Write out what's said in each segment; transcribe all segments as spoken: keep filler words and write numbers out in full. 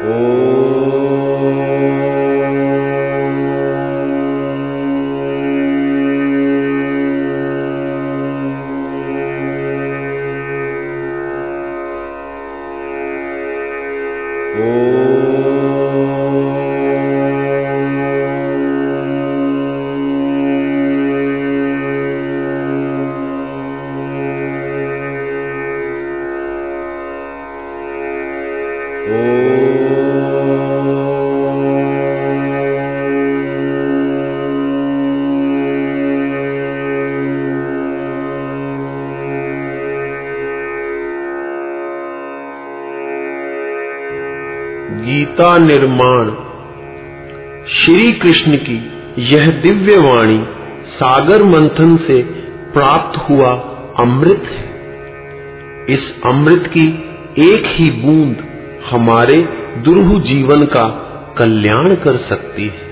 गीता निर्माण। श्री कृष्ण की यह दिव्य वाणी सागर मंथन से प्राप्त हुआ अमृत है। इस अमृत की एक ही बूंद हमारे दुर्ह जीवन का कल्याण कर सकती है।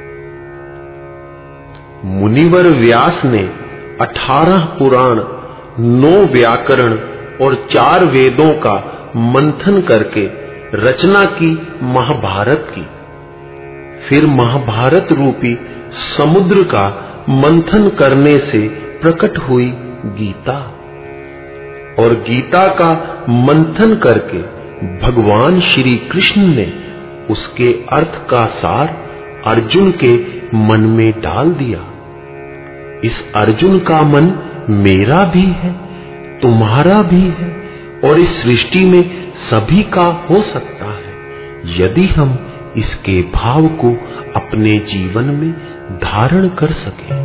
मुनिवर व्यास ने अठारह पुराण, नौ व्याकरण और चार वेदों का मंथन करके रचना की महाभारत की। फिर महाभारत रूपी समुद्र का मंथन करने से प्रकट हुई गीता, और गीता का मंथन करके भगवान श्री कृष्ण ने उसके अर्थ का सार अर्जुन के मन में डाल दिया। इस अर्जुन का मन मेरा भी है, तुम्हारा भी है, और इस सृष्टि में सभी का हो सकता है यदि हम इसके भाव को अपने जीवन में धारण कर सकें।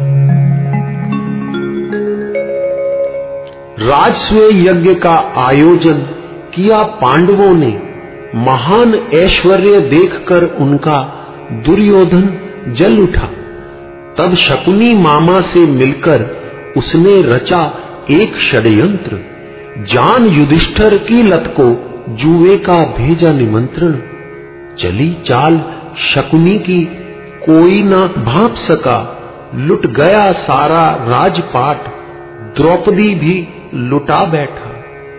राजस्व यज्ञ का आयोजन किया पांडवों ने। महान ऐश्वर्य देखकर उनका दुर्योधन जल उठा। तब शकुनी मामा से मिलकर उसने रचा एक षड्यंत्र। जान युधिष्ठिर की लत को जुए का भेजा निमंत्रण। चली चाल शकुनी की कोई ना भांप सका। लुट गया सारा राजपाट, द्रौपदी भी लुटा बैठा।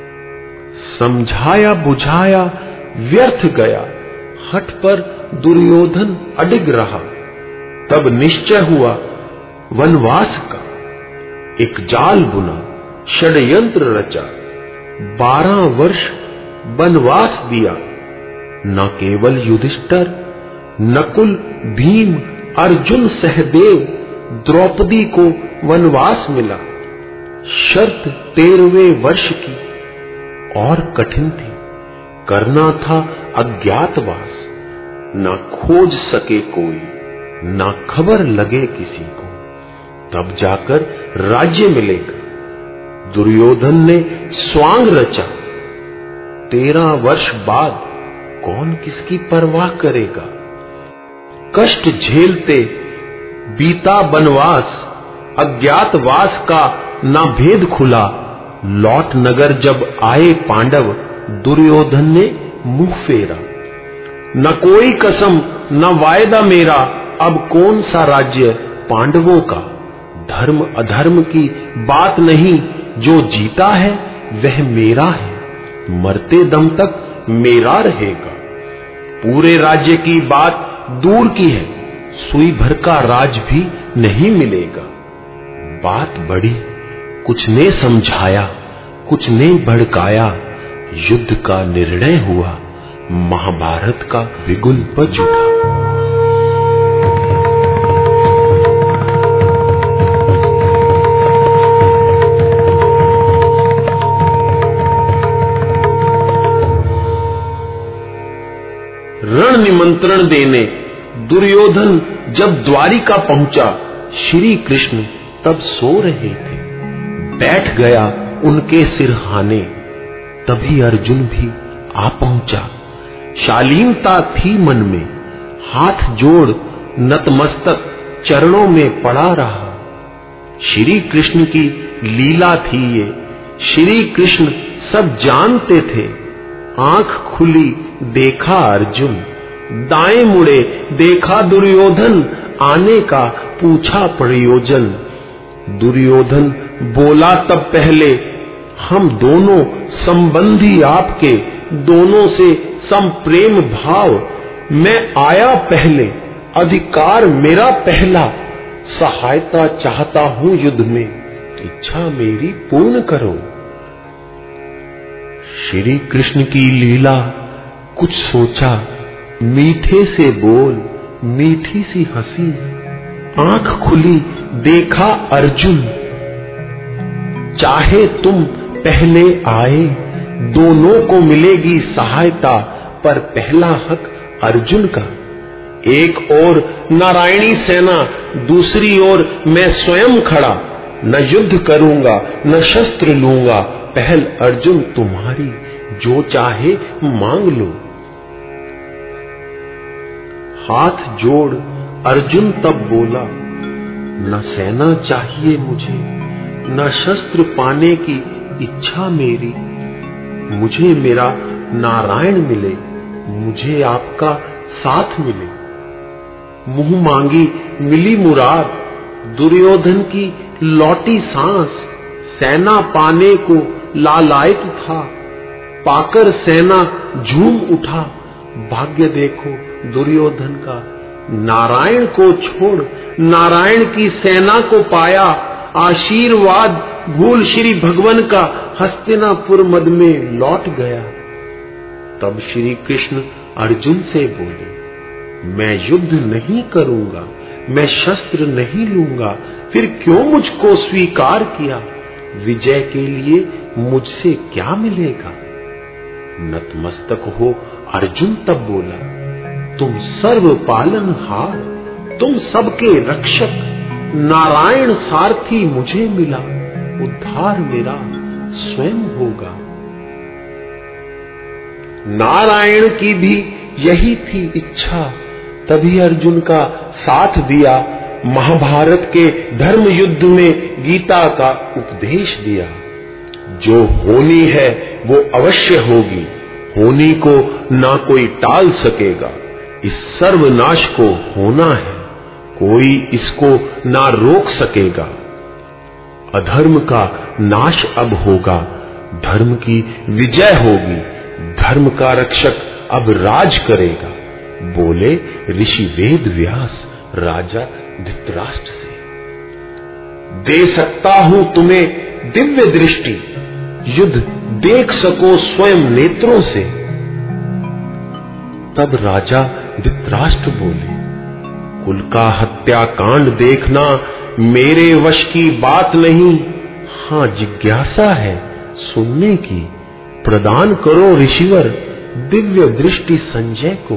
समझाया बुझाया व्यर्थ गया, हठ पर दुर्योधन अडिग रहा। तब निश्चय हुआ वनवास का। एक जाल बुना, षड्यंत्र रचा, बारह वर्ष वनवास दिया। न केवल युधिष्ठिर, नकुल, भीम, अर्जुन, सहदेव, द्रौपदी को वनवास मिला। शर्त तेरहवें वर्ष की और कठिन थी। करना था अज्ञातवास। ना खोज सके कोई, ना खबर लगे किसी को, तब जाकर राज्य मिलेगा। दुर्योधन ने स्वांग रचा। तेरह वर्ष बाद कौन किसकी परवाह करेगा। कष्ट झेलते बीता बनवास, अज्ञातवास का ना भेद खुला। लौट नगर जब आए पांडव, दुर्योधन ने मुंह फेरा। न कोई कसम न वायदा मेरा, अब कौन सा राज्य पांडवों का। धर्म अधर्म की बात नहीं, जो जीता है वह मेरा है। मरते दम तक मेरा रहेगा। पूरे राज्य की बात दूर की है, सुई भर का राज भी नहीं मिलेगा। बात बड़ी, कुछ ने समझाया, कुछ ने भड़काया। युद्ध का निर्णय हुआ, महाभारत का बिगुल बज उठा। रण निमंत्रण देने दुर्योधन जब द्वारिका पहुंचा, श्री कृष्ण तब सो रहे थे। बैठ गया उनके सिरहाने, तभी अर्जुन भी आ पहुंचा। शालीनता थी मन में, हाथ जोड़ नतमस्तक चरणों में पड़ा रहा। श्री कृष्ण की लीला थी ये, श्री कृष्ण सब जानते थे। आंख खुली देखा अर्जुन, दाएं मुड़े देखा दुर्योधन। आने का पूछा प्रयोजन। दुर्योधन बोला तब पहले, हम दोनों संबंधी आपके, दोनों से सम प्रेम भाव, मैं आया पहले, अधिकार मेरा पहला, सहायता चाहता हूं युद्ध में, इच्छा मेरी पूर्ण करो। श्री कृष्ण की लीला कुछ सोचा, मीठे से बोल, मीठी सी हंसी, आंख खुली देखा अर्जुन, चाहे तुम पहले आए, दोनों को मिलेगी सहायता, पर पहला हक अर्जुन का। एक ओर नारायणी सेना, दूसरी ओर मैं स्वयं खड़ा, न युद्ध करूंगा न शस्त्र लूंगा, पहल अर्जुन तुम्हारी, जो चाहे मांग लो। हाथ जोड़ अर्जुन तब बोला, न सेना चाहिए मुझे, न शस्त्र पाने की इच्छा मेरी, मुझे मेरा नारायण मिले, मुझे आपका साथ मिले। मुंह मांगी मिली मुराद, दुर्योधन की लौटी सांस, सेना पाने को लालायित था, पाकर सेना झूम उठा, भाग्य देखो दुर्योधन का, नारायण को छोड़ नारायण की सेना को पाया, आशीर्वाद भूल श्री भगवान का, हस्तिनापुर मद में लौट गया। तब श्री कृष्ण अर्जुन से बोले, मैं युद्ध नहीं करूंगा, मैं शस्त्र नहीं लूंगा, फिर क्यों मुझको स्वीकार किया, विजय के लिए मुझसे क्या मिलेगा। नतमस्तक हो अर्जुन तब बोला, तुम सर्व पालनहार, तुम सबके रक्षक, नारायण सारथी मुझे मिला, उद्धार मेरा स्वयं होगा। नारायण की भी यही थी इच्छा, तभी अर्जुन का साथ दिया, महाभारत के धर्म युद्ध में गीता का उपदेश दिया। जो होनी है वो अवश्य होगी, होनी को ना कोई टाल सकेगा, इस सर्वनाश को होना है, कोई इसको ना रोक सकेगा। अधर्म का नाश अब होगा, धर्म की विजय होगी, धर्म का रक्षक अब राज करेगा, बोले ऋषि वेद व्यास राजा धृतराष्ट्र से। दे सकता हूं तुम्हें दिव्य दृष्टि, युद्ध देख सको स्वयं नेत्रों से। तब राजा धृतराष्ट्र बोले, कुल का हत्या कांड देखना मेरे वश की बात नहीं, हां जिज्ञासा है सुनने की, प्रदान करो ऋषिवर दिव्य दृष्टि संजय को।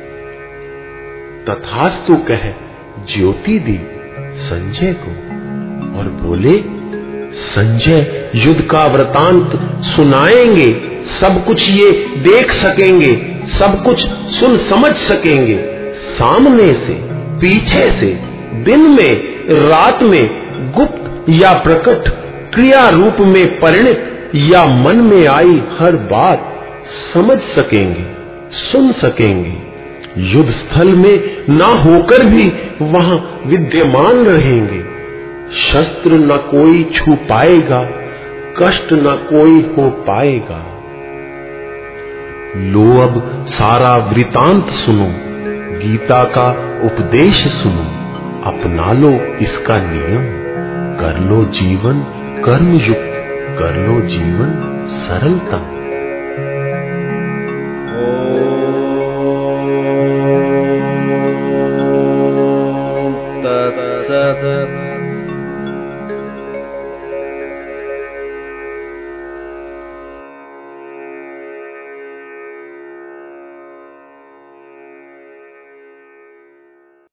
तथास्तु कह ज्योति दी संजय को, और बोले संजय युद्ध का वृतांत सुनाएंगे, सब कुछ ये देख सकेंगे, सब कुछ सुन समझ सकेंगे, सामने से पीछे से, दिन में रात में, गुप्त या प्रकट, क्रिया रूप में परिणित या मन में आई हर बात समझ सकेंगे, सुन सकेंगे, युद्ध स्थल में ना होकर भी वहां विद्यमान रहेंगे, शस्त्र न कोई छू पाएगा, कष्ट न कोई हो पाएगा। लो अब सारा वृतांत सुनो, गीता का उपदेश सुनो, अपना लो इसका नियम, कर लो जीवन कर्म युक्त, कर लो जीवन सरलता। ओम तत्सत्।